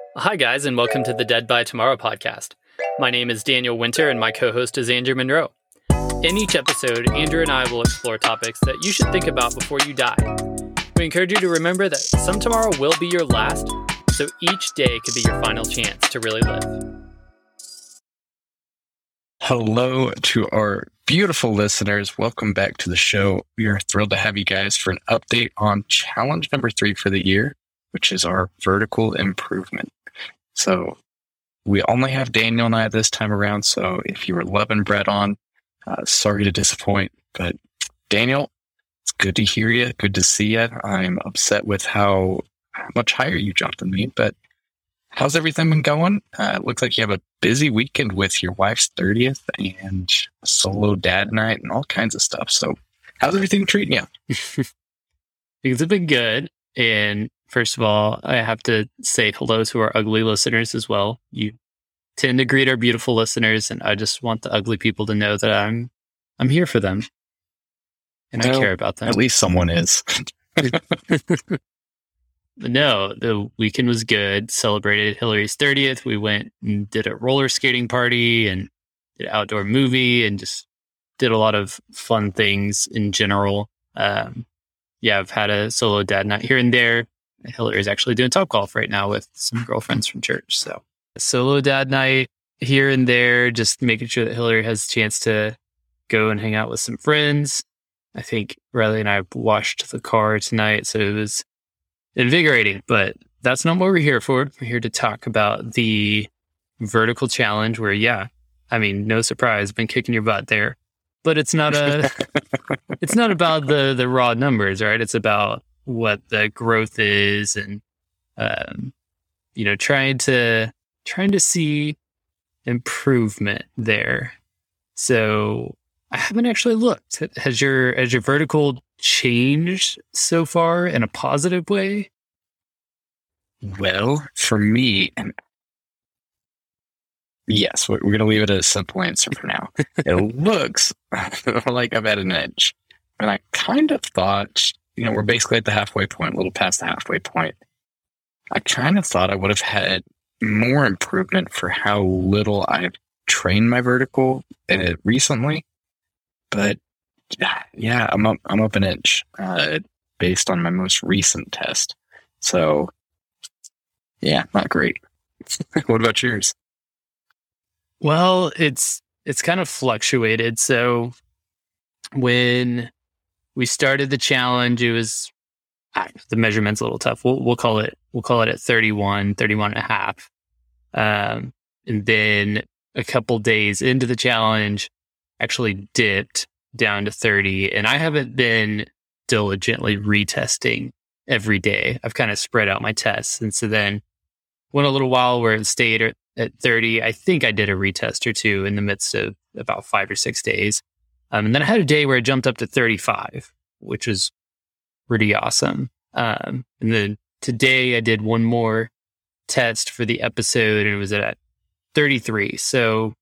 Hi, guys, and welcome to the Dead by Tomorrow podcast. My name is Daniel Winter, and my co-host is Andrew Monroe. In each episode, Andrew and I will explore topics that you should think about before you die. We encourage you to remember that some tomorrow will be your last, so each day could be your final chance to really live. Hello to our beautiful listeners. Welcome back to the show. We are thrilled to have you guys for an update on challenge number 3 for the year, which is our vertical improvement. So we only have Daniel and I this time around. So if you were loving Brett on, sorry to disappoint, but Daniel, it's good to hear you. Good to see you. I'm upset with how much higher you jumped than me, but how's everything been going? It looks like you have a busy weekend with your wife's 30th and a solo dad night and all kinds of stuff. So how's everything treating you? Things have been good. And first of all, I have to say hello to our ugly listeners as well. You tend to greet our beautiful listeners, and I just want the ugly people to know that I'm here for them. And I care about them. At least someone is. No, the weekend was good. Celebrated Hillary's 30th. We went and did a roller skating party and did an outdoor movie and just did a lot of fun things in general. I've had a solo dad night here and there. Hillary's actually doing Topgolf right now with some girlfriends from church. So a solo dad night here and there, just making sure that Hillary has a chance to go and hang out with some friends. I think Riley and I washed the car tonight, so it was invigorating, but that's not what we're here for. We're here to talk about the vertical challenge where, no surprise, been kicking your butt there, but it's not it's not about the raw numbers, right? It's about what the growth is and, trying to see improvement there. So I haven't actually looked. Has your vertical changed so far in a positive way? Well, for me, and yes, we're going to leave it as a simple answer for now. It looks like I've had an edge. And I kind of thought, we're basically at the halfway point, a little past the halfway point. I kind of thought I would have had more improvement for how little I've trained my vertical recently. But yeah, I'm up an inch based on my most recent test. So yeah, not great. What about yours? Well, it's kind of fluctuated. So when we started the challenge, it was the measurement's a little tough. We'll call it at 31 and a half. And then a couple days into the challenge, actually dipped down to 30, and I haven't been diligently retesting every day. I've kind of spread out my tests, and so then went a little while where it stayed at 30. I think I did a retest or two in the midst of about 5 or 6 days, and then I had a day where it jumped up to 35, which was pretty awesome. And then today I did one more test for the episode, and it was at 33. So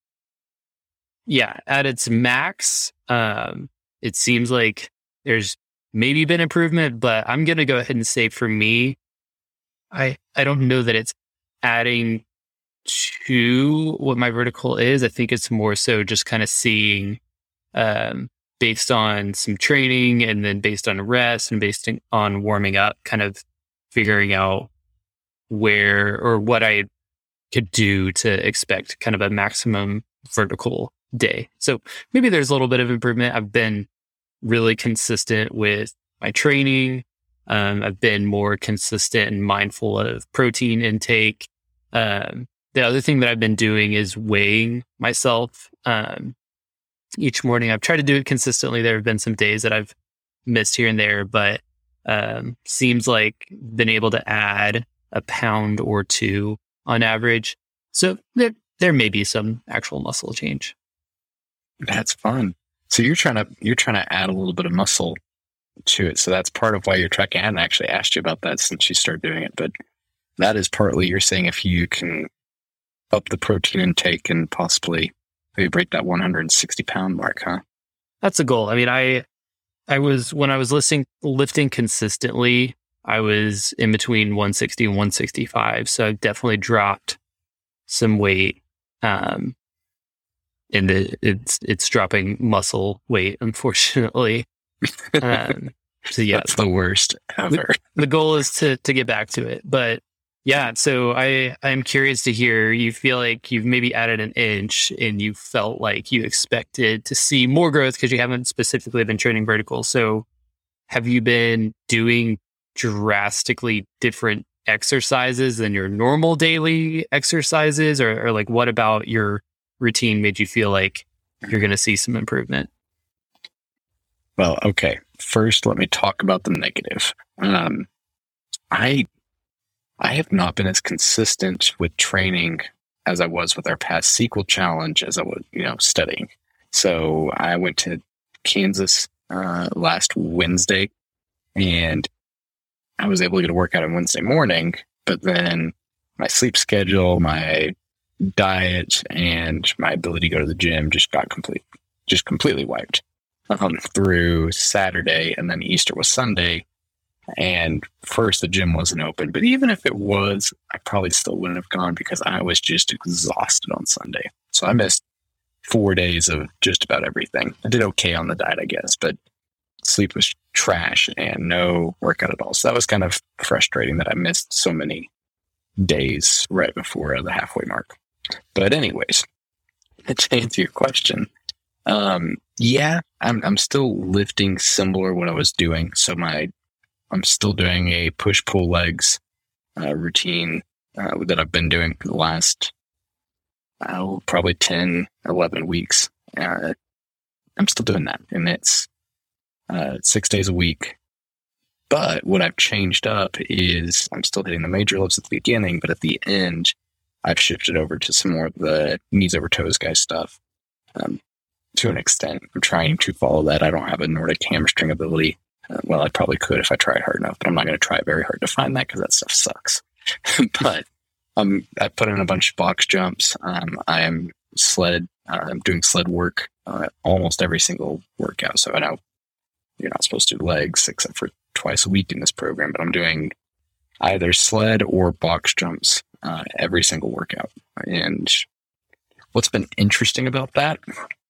yeah, at its max, it seems like there's maybe been improvement, but I'm going to go ahead and say for me, I don't know that it's adding to what my vertical is. I think it's more so just kind of seeing, based on some training and then based on rest and based on warming up, kind of figuring out where or what I could do to expect kind of a maximum vertical day. So maybe there's a little bit of improvement. I've been really consistent with my training. I've been more consistent and mindful of protein intake. The other thing that I've been doing is weighing myself each morning. I've tried to do it consistently. There have been some days that I've missed here and there, but seems like been able to add a pound or two on average. So there may be some actual muscle change. That's fun. So you're trying to add a little bit of muscle to it. So that's part of why you're tracking. I hadn't actually asked you about that since you started doing it, but that is partly you're saying if you can up the protein intake and possibly maybe break that 160 pound mark, huh? That's a goal. I mean, I was when I was lifting consistently I was in between 160 and 165. So I've definitely dropped some weight. And it's dropping muscle weight, unfortunately. So yeah, that's the worst ever. The goal is to get back to it, but yeah. So I'm curious to hear, you feel like you've maybe added an inch and you felt like you expected to see more growth because you haven't specifically been training vertical. So have you been doing drastically different exercises than your normal daily exercises, or like what about your routine made you feel like you're going to see some improvement? Well, okay. First, let me talk about the negative. I have not been as consistent with training as I was with our past sequel challenge as I was, studying. So I went to Kansas last Wednesday, and I was able to get a workout on Wednesday morning, but then my sleep schedule, my diet, and my ability to go to the gym just got completely wiped through Saturday, and then Easter was Sunday. And first, the gym wasn't open, but even if it was, I probably still wouldn't have gone because I was just exhausted on Sunday. So I missed 4 days of just about everything. I did okay on the diet, I guess, but sleep was trash and no workout at all. So that was kind of frustrating that I missed so many days right before the halfway mark. But anyways, to answer your question, yeah, I'm still lifting similar what I was doing. So I'm still doing a push-pull legs routine that I've been doing for the last probably 10, 11 weeks. I'm still doing that, and it's 6 days a week. But what I've changed up is I'm still hitting the major lifts at the beginning, but at the end, I've shifted over to some more of the knees over toes guy stuff. To an extent, I'm trying to follow that. I don't have a Nordic hamstring ability. Well, I probably could if I tried hard enough, but I'm not going to try very hard to find that because that stuff sucks. But I put in a bunch of box jumps. I'm doing sled work almost every single workout. So I know you're not supposed to do legs except for twice a week in this program, but I'm doing either sled or box jumps every single workout. And what's been interesting about that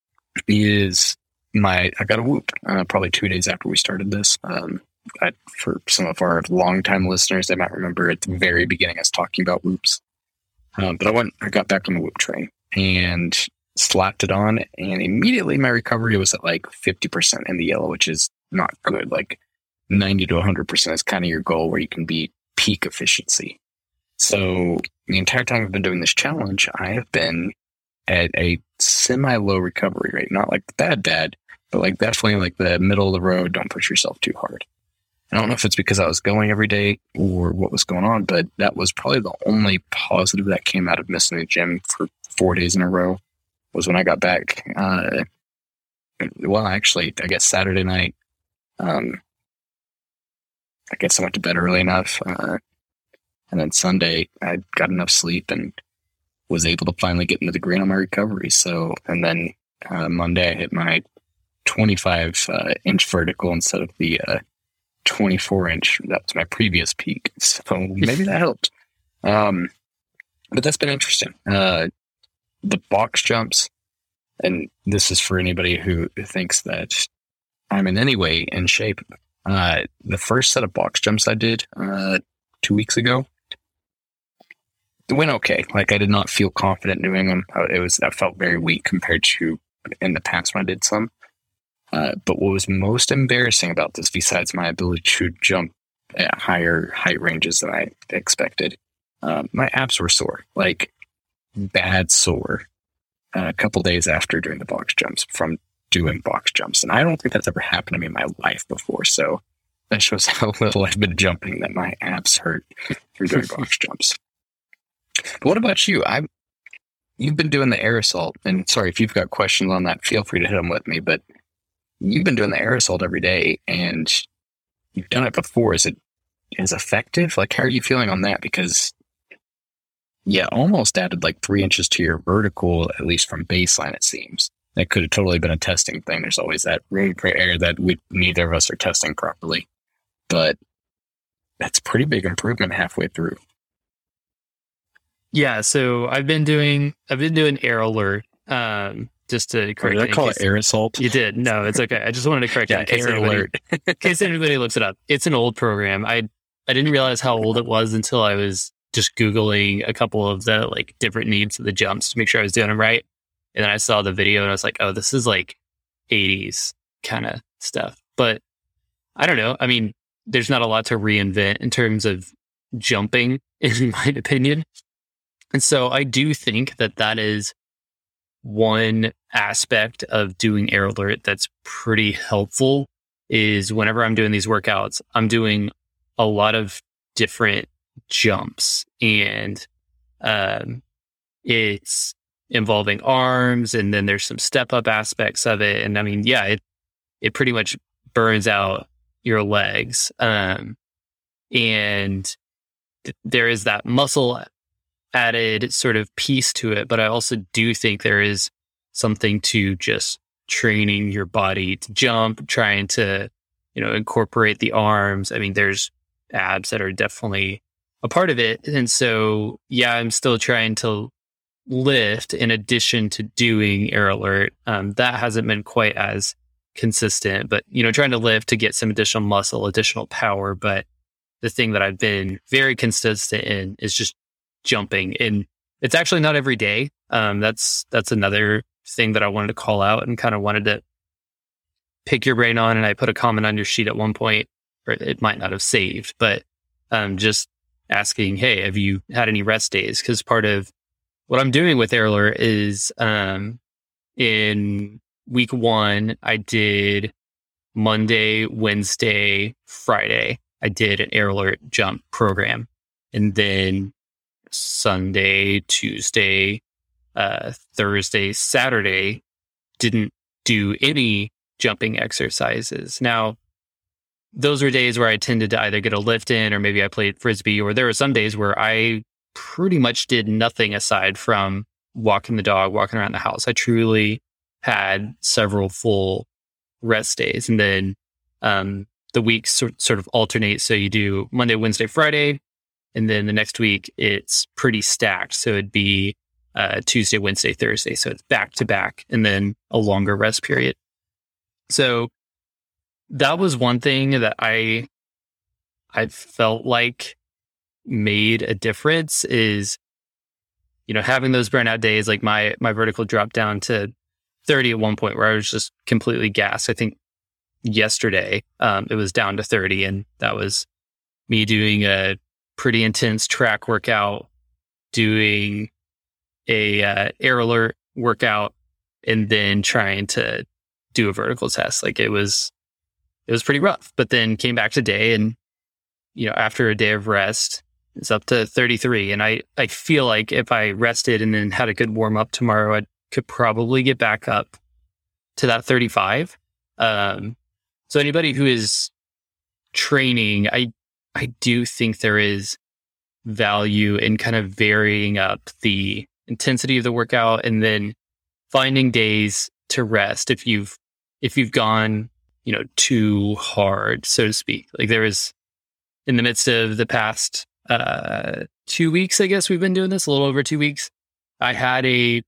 is I got a Whoop probably 2 days after we started this. For some of our longtime listeners, they might remember at the very beginning us talking about Whoops. But I got back on the Whoop train and slapped it on, and immediately my recovery was at like 50% in the yellow, which is not good. Like 90 to 100% is kind of your goal where you can be peak efficiency. So the entire time I've been doing this challenge, I have been at a semi-low recovery rate, not like bad, but like definitely like the middle of the road. Don't push yourself too hard. I don't know if it's because I was going every day or what was going on, but that was probably the only positive that came out of missing the gym for 4 days in a row was when I got back. Well, actually, I guess Saturday night, I guess I went to bed early enough. And then Sunday, I got enough sleep and was able to finally get into the green on my recovery. So, and then Monday I hit my 25 inch vertical instead of the 24 inch. That was my previous peak. So maybe that helped. But that's been interesting. The box jumps, and this is for anybody who thinks that I'm in any way in shape. The first set of box jumps I did 2 weeks ago, it went okay. Like I did not feel confident doing them. I felt very weak compared to in the past when I did some. But what was most embarrassing about this, besides my ability to jump at higher height ranges than I expected, my abs were sore, like bad sore, a couple days after doing the box jumps from doing box jumps. And I don't think that's ever happened to me in my life before. So that shows how little I've been jumping that my abs hurt from doing box jumps. But what about you? You've been doing the air assault, and sorry, if you've got questions on that, feel free to hit them with me, but you've been doing the air assault every day and you've done it before. Is it effective? Like, how are you feeling on that? Because almost added like 3 inches to your vertical, at least from baseline, it seems. That could have totally been a testing thing. There's always that room for error that neither of us are testing properly. But that's pretty big improvement halfway through. Yeah, so I've been doing Air Alert. Just to correct Did I call it Air Assault? You did. No, it's okay. I just wanted to correct it in case anybody looks it up. It's an old program. I didn't realize how old it was until I was just Googling a couple of the like different needs of the jumps to make sure I was doing them right. And then I saw the video and I was like, oh, this is like 80s kind of stuff. But I don't know. I mean, there's not a lot to reinvent in terms of jumping, in my opinion. And so I do think that is one aspect of doing Air Alert that's pretty helpful is whenever I'm doing these workouts, I'm doing a lot of different jumps, and it's involving arms, and then there's some step up aspects of it. And I mean, yeah, it pretty much burns out your legs. And there is that muscle added sort of piece to it, but I also do think there is something to just training your body to jump, trying to, incorporate the arms. I mean, there's abs that are definitely a part of it. And so, yeah, I'm still trying to lift in addition to doing Air Alert. That hasn't been quite as consistent, but, trying to lift to get some additional muscle, additional power. But the thing that I've been very consistent in is just jumping, and it's actually not every day. That's another thing that I wanted to call out and kind of wanted to pick your brain on. And I put a comment on your sheet at one point, or it might not have saved, but just asking, hey, have you had any rest days? Because part of what I'm doing with Air Alert is in week 1, I did Monday, Wednesday, Friday. I did an Air Alert jump program, and then Sunday, Tuesday, Thursday, Saturday, didn't do any jumping exercises. Now, those were days where I tended to either get a lift in, or maybe I played Frisbee, or there were some days where I pretty much did nothing aside from walking the dog, walking around the house. I truly had several full rest days. And then the weeks sort of alternate. So you do Monday, Wednesday, Friday, and then the next week it's pretty stacked. So it'd be Tuesday, Wednesday, Thursday. So it's back to back, and then a longer rest period. So that was one thing that I felt like made a difference is, having those burnout days. Like my vertical dropped down to 30 at one point where I was just completely gassed. I think yesterday it was down to 30, and that was me doing a pretty intense track workout, doing a Air Alert workout, and then trying to do a vertical test. Like it was pretty rough, but then came back today, and after a day of rest, it's up to 33. And I feel like if I rested and then had a good warm up tomorrow, I could probably get back up to that 35. So anybody who is training, I do think there is value in kind of varying up the intensity of the workout, and then finding days to rest if you've gone, too hard, so to speak. Like there was, in the midst of the past 2 weeks, I guess we've been doing this, a little over 2 weeks, I had a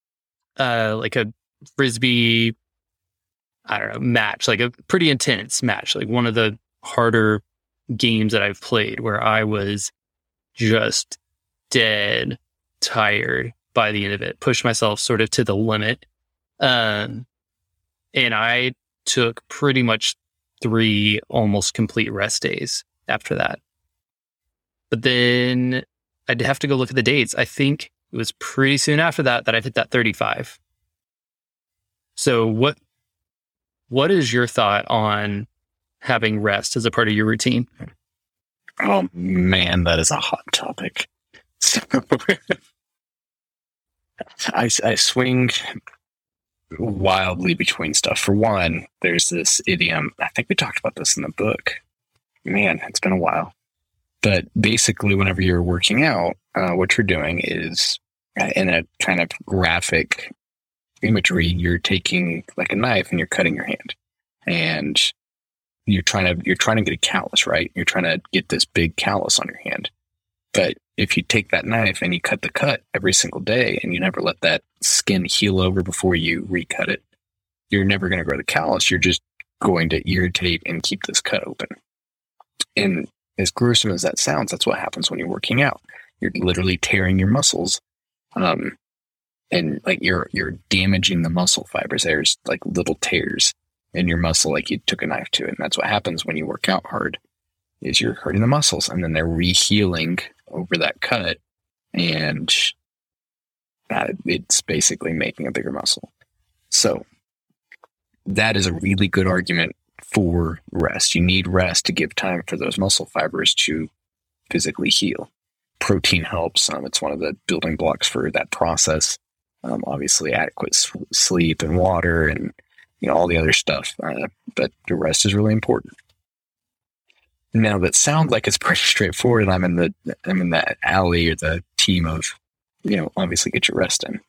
Frisbee, I don't know, match, like a pretty intense match, like one of the harder games that I've played, where I was just dead tired by the end of it, pushed myself sort of to the limit. And I took pretty much 3 almost complete rest days after that. But then I'd have to go look at the dates. I think it was pretty soon after that I hit that 35. So what is your thought on having rest as a part of your routine? Oh man, that is a hot topic. So I swing wildly between stuff. For one, there's this idiom. I think we talked about this in the book. Man, it's been a while. But basically, whenever you're working out, what you're doing is, in a kind of graphic imagery, you're taking like a knife and you're cutting your hand. And you're trying to get a callus, right? You're trying to get this big callus on your hand. But if you take that knife and you cut the cut every single day and you never let that skin heal over before you recut it, you're never going to grow the callus. You're just going to irritate and keep this cut open. And as gruesome as that sounds, that's what happens when you're working out. You're literally tearing your muscles. And like you're damaging the muscle fibers. There's like little tears in your muscle, like you took a knife to it. And that's what happens when you work out hard, is you're hurting the muscles, and then they're re-healing over that cut, and it's basically making a bigger muscle. So that is a really good argument for rest. You need rest to give time for those muscle fibers to physically heal. Protein helps. It's one of the building blocks for that process. Obviously adequate sleep and water and all the other stuff. But the rest is really important. Now that sounds like it's pretty straightforward. I'm in that alley or the team of, obviously get your rest in.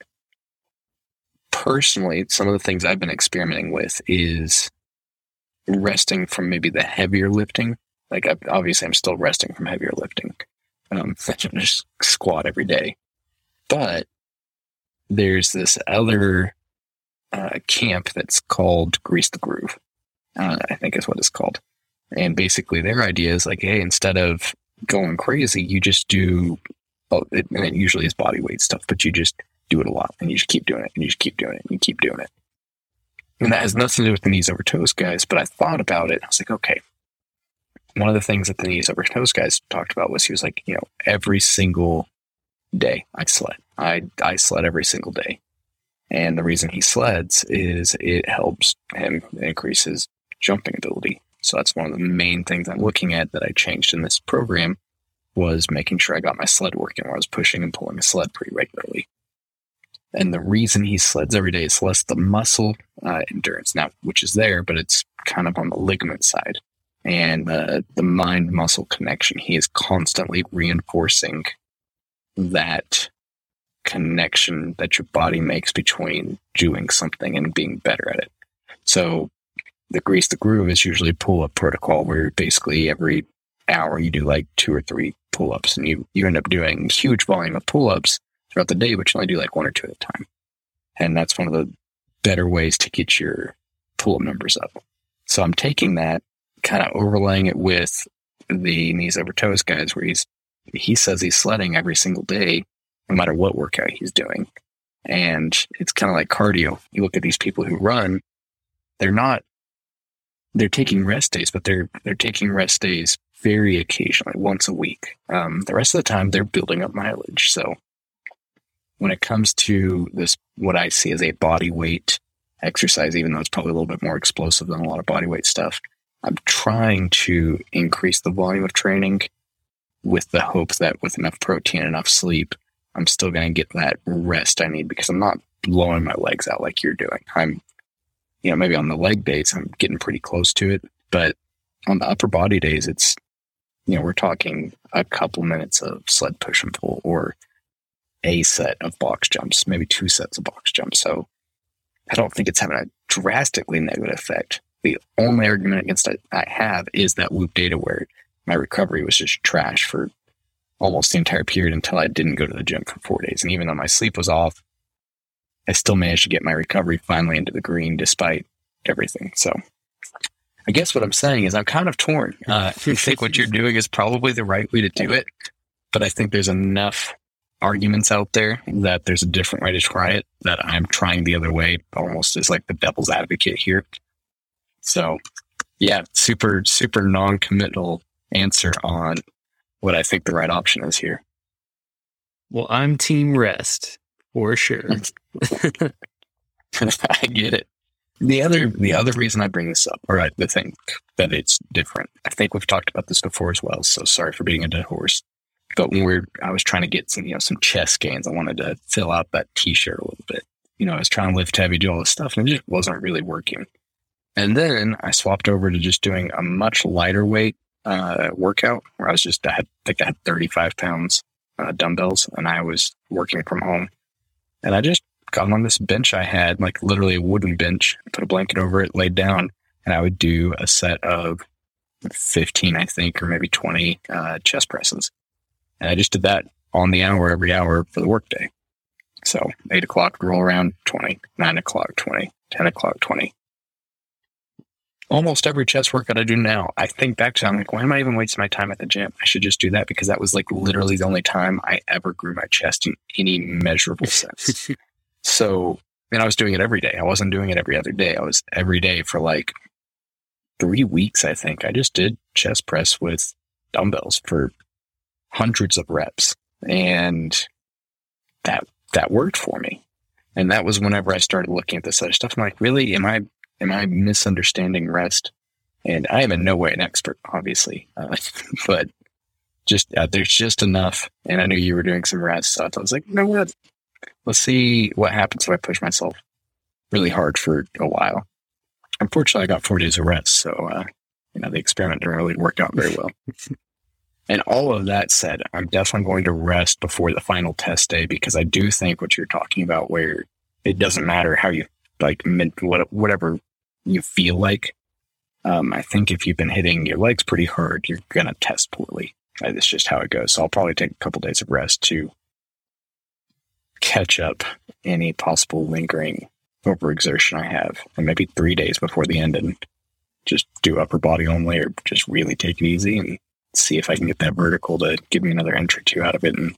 Personally, some of the things I've been experimenting with is resting from maybe the heavier lifting. Like obviously I'm still resting from heavier lifting. I just squat every day. But there's this other camp that's called Grease the Groove, I think is what it's called. And basically their idea is like, hey, instead of going crazy, you just do, and it usually is body weight stuff, but you just do it a lot, and you just keep doing it, and you just keep doing it, and you keep doing it. And that has nothing to do with the knees over toes guys, but I thought about it. I was like, okay. One of the things that the knees over toes guys talked about was he was like, every single day I sled. I sled every single day. And the reason he sleds is it helps him increase his jumping ability. So that's one of the main things I'm looking at that I changed in this program, was making sure I got my sled working, where I was pushing and pulling a sled pretty regularly. And the reason he sleds every day is less the muscle endurance, now, which is there, but it's kind of on the ligament side. And the mind-muscle connection, he is constantly reinforcing that connection that your body makes between doing something and being better at it. So the Grease the Groove is usually pull-up protocol, where basically every hour you do like 2 or 3 pull-ups, and you end up doing huge volume of pull-ups throughout the day, but you only do like 1 or 2 at a time. And that's one of the better ways to get your pull-up numbers up. So I'm taking that, kind of overlaying it with the knees over toes guys, where he says he's sledding every single day, no matter what workout he's doing. And it's kind of like cardio. You look at these people who run, they're taking rest days, but they're taking rest days very occasionally, once a week. The rest of the time they're building up mileage. So when it comes to this, what I see as a body weight exercise, even though it's probably a little bit more explosive than a lot of body weight stuff, I'm trying to increase the volume of training with the hope that with enough protein and enough sleep, I'm still going to get that rest I need, because I'm not blowing my legs out like you're doing. I'm, maybe on the leg days, I'm getting pretty close to it, but on the upper body days, it's, we're talking a couple minutes of sled push and pull, or a set of box jumps, maybe 2 sets of box jumps. So I don't think it's having a drastically negative effect. The only argument against it I have is that Whoop data, where my recovery was just trash for almost the entire period until I didn't go to the gym for 4 days. And even though my sleep was off, I still managed to get my recovery finally into the green despite everything. So I guess what I'm saying is I'm kind of torn. I think what you're doing is probably the right way to do it, but I think there's enough arguments out there that there's a different way to try it, that I'm trying the other way, almost as like the devil's advocate here. So yeah, super, super non-committal answer on what I think the right option is here. Well, I'm team rest for sure. I get it. The other reason I bring this up, or I think that it's different, I think we've talked about this before as well, so sorry for being a dead horse. But when I was trying to get some chest gains, I wanted to fill out that t-shirt a little bit. I was trying to lift heavy, do all this stuff, and it just wasn't really working. And then I swapped over to just doing a much lighter weight workout, where I had 35 pounds dumbbells, and I was working from home. And I just got on this bench I had, like literally a wooden bench, put a blanket over it, laid down, and I would do a set of 15, I think, or maybe 20 chest presses. And I just did that on the hour, every hour for the workday. So 8 o'clock, roll around 20, 9 o'clock, 20, 10 o'clock, 20. Almost every chest workout I do now, I think back to it, I'm like, why am I even wasting my time at the gym? I should just do that, because that was like literally the only time I ever grew my chest in any measurable sense. So, and I was doing it every day. I wasn't doing it every other day. I was every day for like 3 weeks, I think. I just did chest press with dumbbells for hundreds of reps. And that worked for me. And that was whenever I started looking at this other stuff. I'm like, really, am I misunderstanding rest? And I am in no way an expert, obviously, but just there's just enough. And I knew you were doing some rest, so I was like, you know what? Let's see what happens if I push myself really hard for a while. Unfortunately, I got 4 days of rest, so the experiment didn't really work out very well. And all of that said, I'm definitely going to rest before the final test day, because I do think what you're talking about, where it doesn't matter how you like whatever you feel like. I think if you've been hitting your legs pretty hard, you're going to test poorly. It's just how it goes. So I'll probably take a couple days of rest to catch up any possible lingering overexertion I have, and maybe 3 days before the end, and just do upper body only, or just really take it easy and see if I can get that vertical to give me another inch or two out of it. And,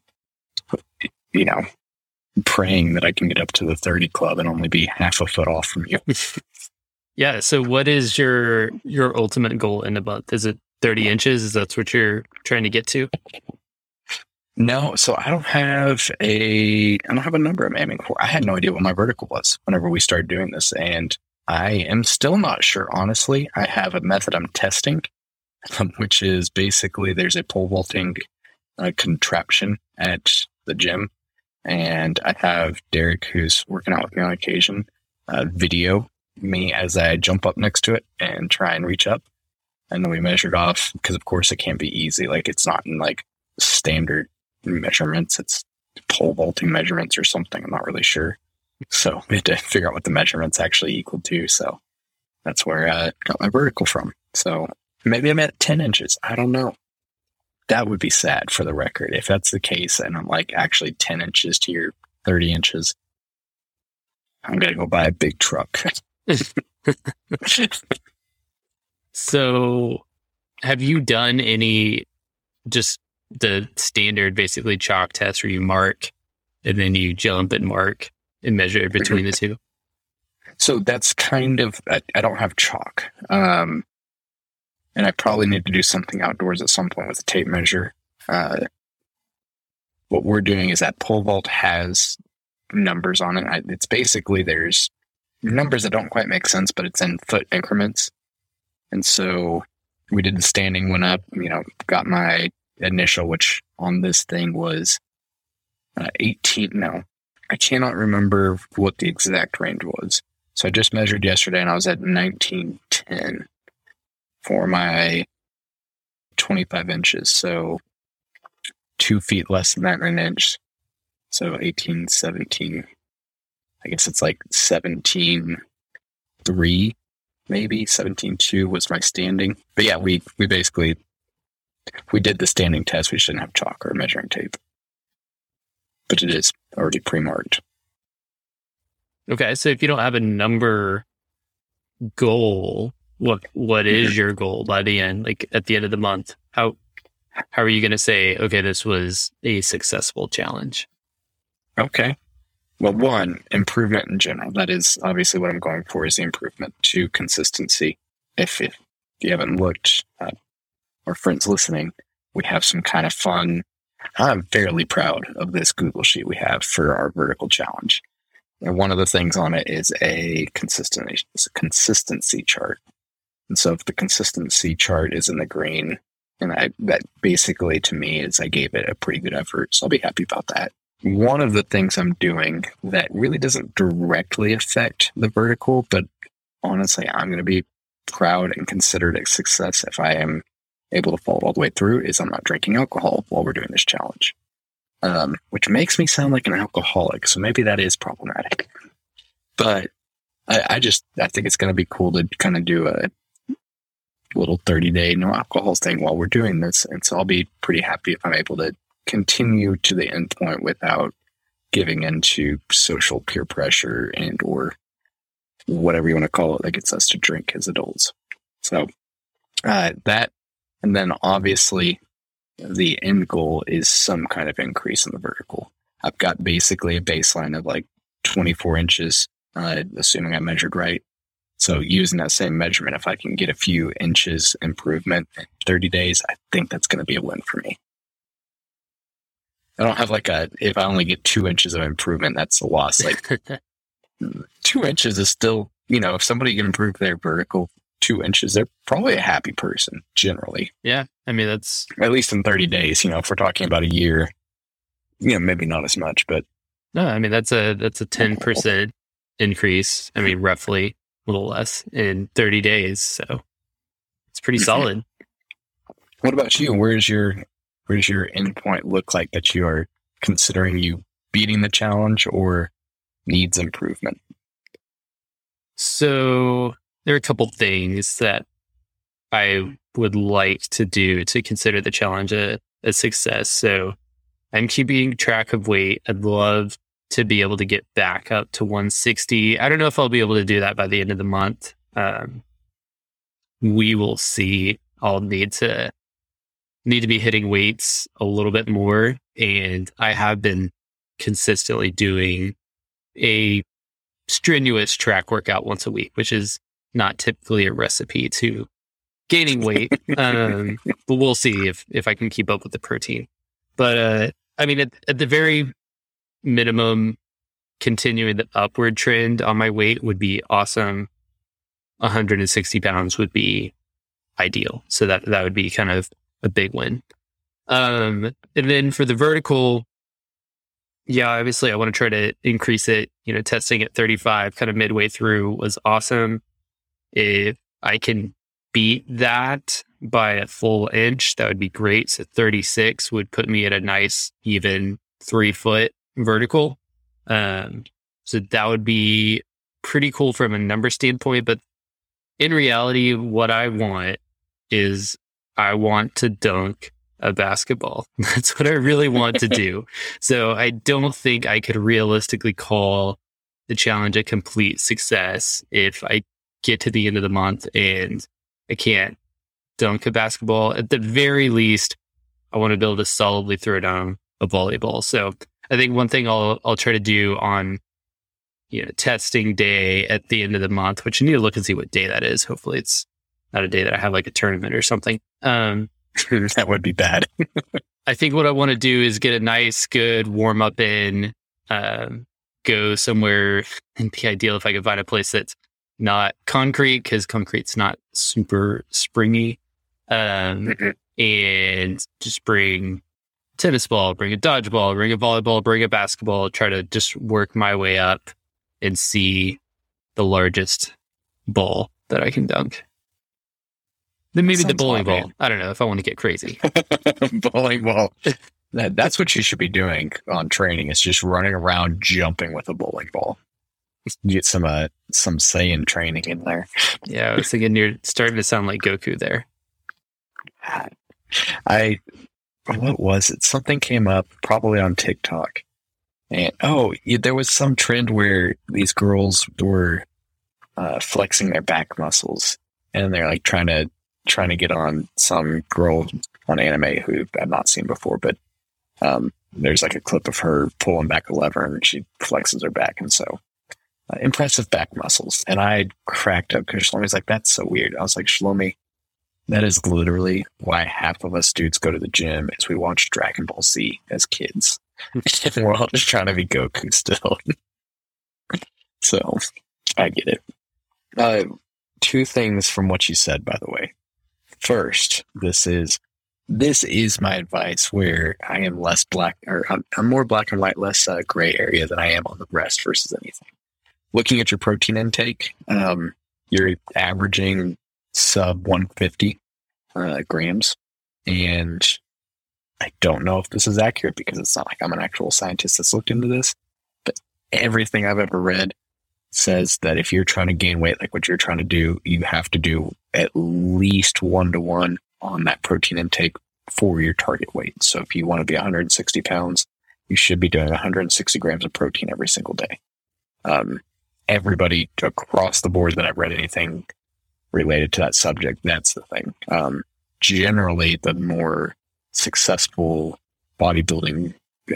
praying that I can get up to the 30 club and only be half a foot off from you. Yeah. So what is your ultimate goal in a month? Is it 30 inches? Is that what you're trying to get to? No. So I don't have a number I'm aiming for. I had no idea what my vertical was whenever we started doing this. And I am still not sure, honestly. I have a method I'm testing, which is basically there's a pole vaulting contraption at the gym. And I have Derek, who's working out with me on occasion, video me as I jump up next to it and try and reach up. And then we measured off, because of course it can't be easy. Like, it's not in like standard measurements. It's pole vaulting measurements or something. I'm not really sure. So we had to figure out what the measurements actually equal to. So that's where I got my vertical from. So maybe I'm at 10 inches. I don't know. That would be sad for the record. If that's the case, and I'm like actually 10 inches to your 30 inches, I'm going to go buy a big truck. So have you done any, just the standard basically chalk test where you mark and then you jump and mark and measure between the two? So that's kind of, I don't have chalk. And I probably need to do something outdoors at some point with a tape measure. What we're doing is that pole vault has numbers on it. It's basically, there's numbers that don't quite make sense, but it's in foot increments. And so we did the standing one up, got my initial, which on this thing was 18. No, I cannot remember what the exact range was. So I just measured yesterday and I was at 1910. For my 25 inches. So 2 feet less than that in an inch. So 18, 17. I guess it's like 17.3, maybe 17.2 was my standing. But yeah, we basically, we did the standing test. We just didn't have chalk or measuring tape. But it is already pre-marked. Okay. So if you don't have a number goal, what is your goal by the end, like at the end of the month? How are you going to say, okay, this was a successful challenge? Okay. Well, one, improvement in general. That is obviously what I'm going for, is the improvement to consistency. If you haven't looked, or friends listening, we have some kind of fun. I'm fairly proud of this Google sheet we have for our vertical challenge. And one of the things on it is a consistency chart. And so if the consistency chart is in the green, and that basically to me is I gave it a pretty good effort. So I'll be happy about that. One of the things I'm doing that really doesn't directly affect the vertical, but honestly, I'm going to be proud and consider it a success if I am able to follow all the way through, is I'm not drinking alcohol while we're doing this challenge, which makes me sound like an alcoholic. So maybe that is problematic. But I think it's going to be cool to kind of do a little 30-day no alcohol thing while we're doing this. And so I'll be pretty happy if I'm able to continue to the end point without giving into social peer pressure and or whatever you want to call it that gets us to drink as adults. So that, and then obviously the end goal is some kind of increase in the vertical. I've got basically a baseline of like 24 inches, assuming I measured right. So using that same measurement, if I can get a few inches improvement in 30 days, I think that's going to be a win for me. I don't have if I only get 2 inches of improvement, that's a loss. Like 2 inches is still, if somebody can improve their vertical 2 inches, they're probably a happy person generally. Yeah. I mean, that's at least in 30 days, if we're talking about a year, maybe not as much, but no, I mean, that's a 10% increase. I mean, roughly a little less in 30 days. So it's pretty solid. What about you? Where does your endpoint look like that you are considering you beating the challenge or needs improvement? So there are a couple things that I would like to do to consider the challenge a success. So I'm keeping track of weight. I'd love to be able to get back up to 160. I don't know if I'll be able to do that by the end of the month. We will see. I'll need to be hitting weights a little bit more. And I have been consistently doing a strenuous track workout once a week, which is not typically a recipe to gaining weight. But we'll see if I can keep up with the protein. But I mean, at the very minimum, continuing the upward trend on my weight would be awesome. 160 pounds would be ideal. So that would be kind of a big win. And then for the vertical, yeah, obviously I want to try to increase it. Testing at 35 kind of midway through was awesome. If I can beat that by a full inch, that would be great. So 36 would put me at a nice, even 3-foot vertical. So that would be pretty cool from a number standpoint. But in reality, what I want is I want to dunk a basketball. That's what I really want to do. So I don't think I could realistically call the challenge a complete success if I get to the end of the month and I can't dunk a basketball. At the very least, I want to be able to solidly throw down a volleyball. So I think one thing I'll try to do on testing day at the end of the month, which you need to look and see what day that is. Hopefully it's not a day that I have like a tournament or something. That would be bad. I think what I want to do is get a nice, good warm up in, go somewhere. It'd be ideal if I could find a place that's not concrete, because concrete's not super springy. And just bring a tennis ball, bring a dodgeball, bring a volleyball, bring a basketball, try to just work my way up and see the largest ball that I can dunk. Then maybe the bowling ball. I don't know if I want to get crazy. Bowling ball. That's what you should be doing on training. Is just running around jumping with a bowling ball. You get some Saiyan training in there. Yeah, I was thinking you're starting to sound like Goku there. What was it? Something came up probably on TikTok. And there was some trend where these girls were flexing their back muscles, and they're like trying to get on some girl on anime who I've not seen before, but there's like a clip of her pulling back a lever and she flexes her back, and so impressive back muscles. And I cracked up because Shlomi's like, that's so weird. I was like, Shlomi, that is literally why half of us dudes go to the gym, is we watch Dragon Ball Z as kids. And we're all just trying to be Goku still. So I get it. Two things from what you said, by the way. First, this is my advice, where I am less black, or I'm more black and white, less gray area than I am on the rest versus anything. Looking at your protein intake, you're averaging sub 150 grams, and I don't know if this is accurate because it's not like I'm an actual scientist that's looked into this, but everything I've ever read says that if you're trying to gain weight like what you're trying to do, you have to do at least 1-to-1 on that protein intake for your target weight. So if you want to be 160 pounds, you should be doing 160 grams of protein every single day. Everybody across the board that I've read anything related to that subject, that's the thing. Generally, the more successful bodybuilding,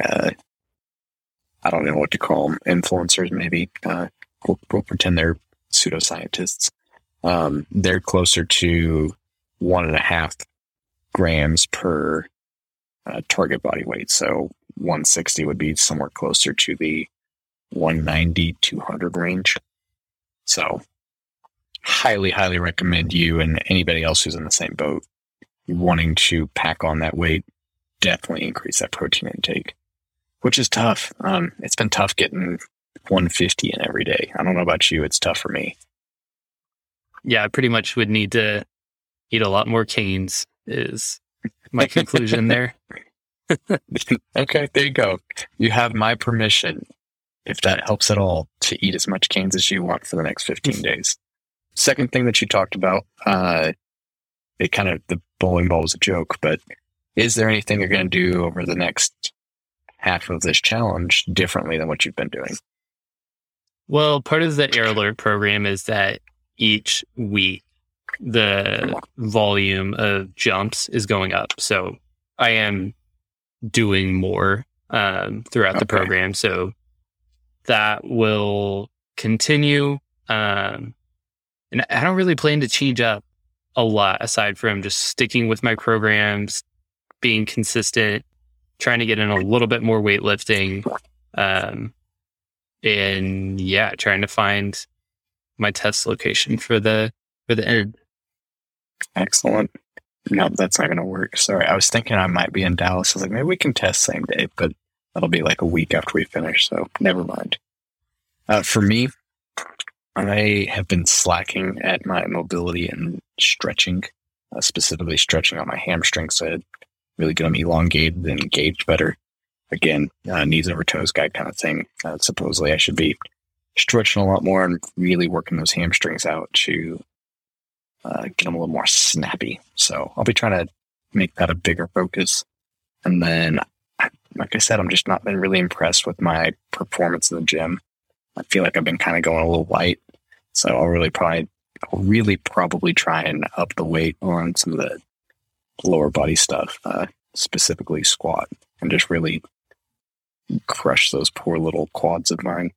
I don't know what to call them, influencers maybe, we'll pretend they're pseudoscientists. They're closer to 1.5 grams per target body weight. So 160 would be somewhere closer to the 190, 200 range. So highly, highly recommend you and anybody else who's in the same boat wanting to pack on that weight, definitely increase that protein intake, which is tough. It's been tough getting 150 in every day. I don't know about you. It's tough for me. Yeah, I pretty much would need to eat a lot more canes is my conclusion there. Okay, there you go. You have my permission, if that helps at all, to eat as much canes as you want for the next 15 days. Second thing that you talked about, the bowling ball was a joke, but is there anything you're going to do over the next half of this challenge differently than what you've been doing? Well, part of the Air Alert program is that each week the volume of jumps is going up. So I am doing more throughout the program. So that will continue. And I don't really plan to change up a lot aside from just sticking with my programs, being consistent, trying to get in a little bit more weightlifting. And yeah, trying to find my test location for the end. Excellent. No, that's not going to work. Sorry. I was thinking I might be in Dallas. I was like, maybe we can test same day, but that'll be like a week after we finish. So never mind. For me, I have been slacking at my mobility and stretching, specifically stretching on my hamstrings to really get them elongated and engaged better. Again, knees over toes guy kind of thing. Supposedly I should be stretching a lot more and really working those hamstrings out to get them a little more snappy. So I'll be trying to make that a bigger focus. And then, like I said, I'm just not been really impressed with my performance in the gym. I feel like I've been kind of going a little light. So I'll really probably try and up the weight on some of the lower body stuff, specifically squat, and just really crush those poor little quads of mine.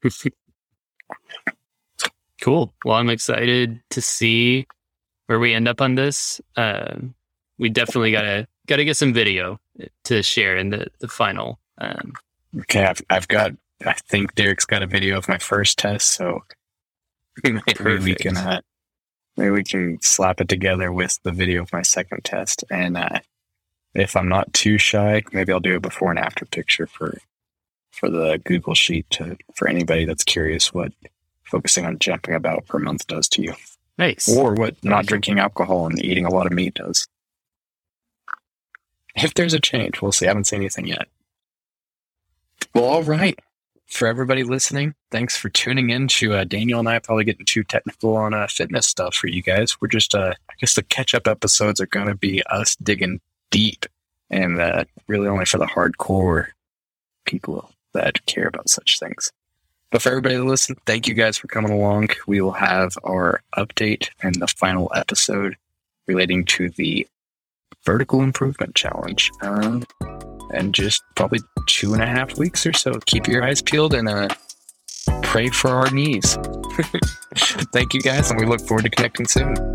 Cool. Well, I'm excited to see where we end up on this. We definitely gotta get some video to share in the final. Okay, I think Derek's got a video of my first test, so maybe we can slap it together with the video of my second test. And if I'm not too shy, maybe I'll do a before and after picture for the Google Sheet for anybody that's curious what focusing on jumping about per month does to you. Nice. Or what not drinking alcohol and eating a lot of meat does. If there's a change, we'll see. I haven't seen anything yet. Well, all right. For everybody listening, thanks for tuning in to Daniel and I probably getting too technical on fitness stuff for you guys. We're just, I guess the catch-up episodes are going to be us digging deep and really only for the hardcore people that care about such things. But for everybody that listen, thank you guys for coming along. We will have our update and the final episode relating to the Vertical Improvement Challenge. And just probably 2.5 weeks or so. Keep your eyes peeled and pray for our knees. Thank you guys, and we look forward to connecting soon.